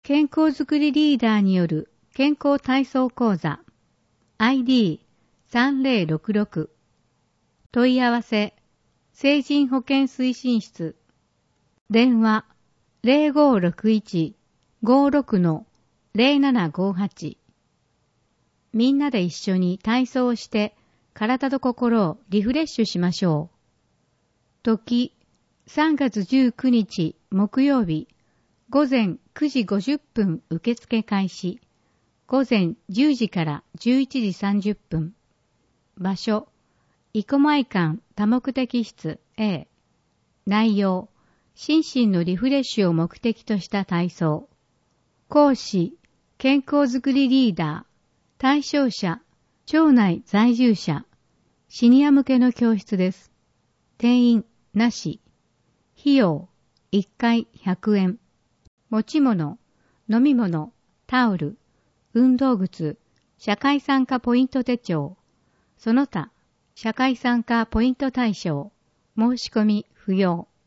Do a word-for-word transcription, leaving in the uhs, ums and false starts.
健康づくりリーダーによる健康体操講座 アイディーさんぜろろくろく 問い合わせ成人保健推進室電話 ゼロごろくいち ごろく ゼロななごはち みんなで一緒に体操をして体と心をリフレッシュしましょう。時さんがつじゅうくにち木曜日午前くじごじゅっぷん受付開始。午前じゅうじからじゅういちじさんじゅっぷん。場所、生駒館多目的室 A。内容、心身のリフレッシュを目的とした体操。講師、健康づくりリーダー。対象者、町内在住者。シニア向けの教室です。定員なし。費用、いっかいひゃくえん。持ち物、飲み物、タオル、運動靴、社会参加ポイント手帳、その他、社会参加ポイント対象、申し込み不要。